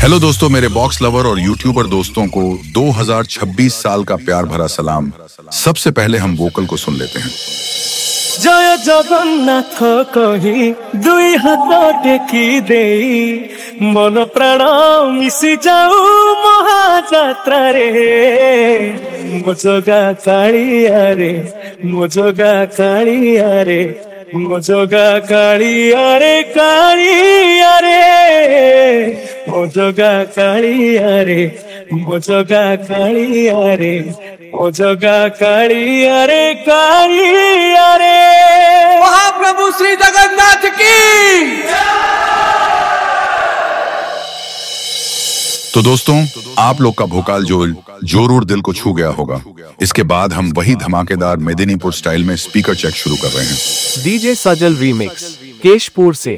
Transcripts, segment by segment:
Hello दोस्तों, मेरे box lover और यूट्यूबर दोस्तों को 2026 साल का प्यार भरा सलाम। सबसे पहले हम वोकल को सुन लेते हैं। जय जगन्नाथ कही दुई हाथ टेकी देई मन प्राण मिशि जाऊ महाजात्रा रे मोजगा कालिया रे मोजगा कालिया रे मोजगा कालिया रे कालिया रे मोजगा कालिया रे मोजगा कालिया रे मोजगा कालिया रे कालिया रे। महाप्रभु श्री जगन्नाथ की। तो दोस्तों, आप लोग का भोकाल जोल जोरूर दिल को छू गया होगा। इसके बाद हम वही धमाकेदार मेदिनीपुर स्टाइल में स्पीकर चेक शुरू कर रहे हैं। डीजे सजल रीमिक्स केशपुर से।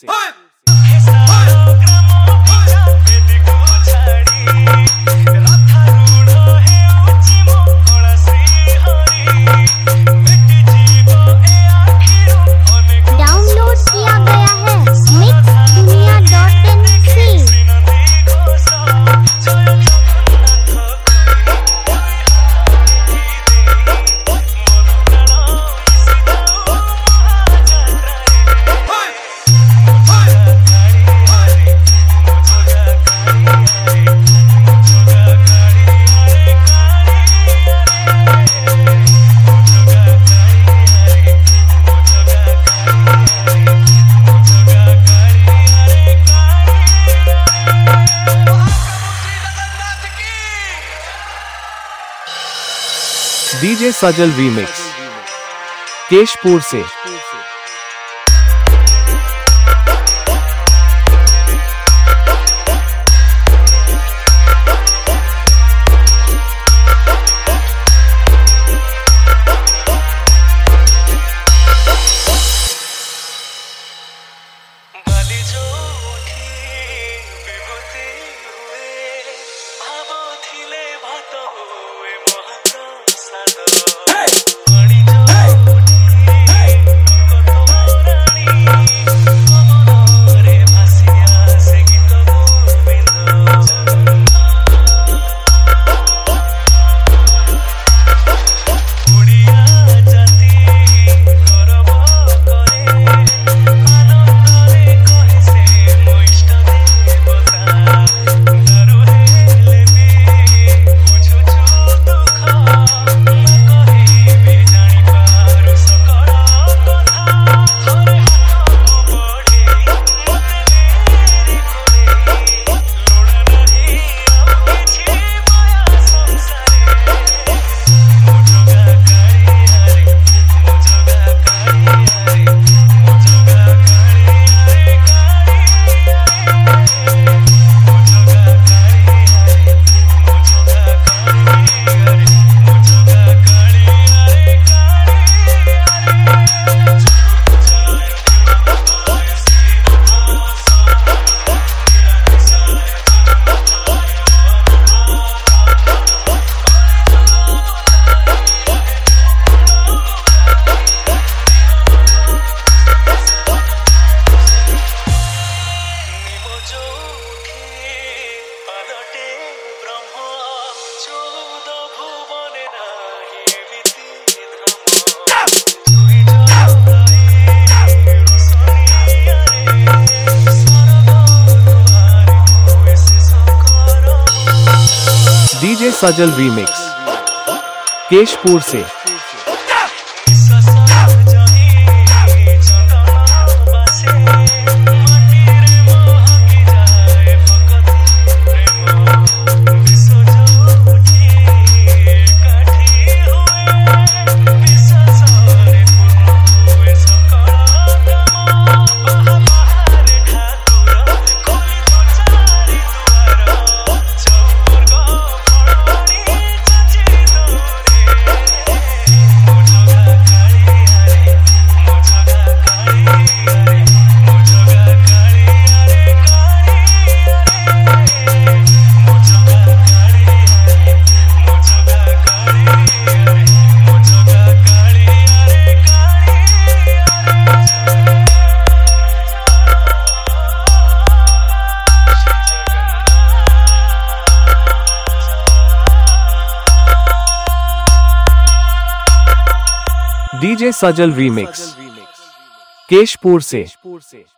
डीजे सजल रीमिक्स केशपुर से। डीजे सजल रीमिक्स केशपुर से। डीजे सजल रीमिक्स केशपुर से।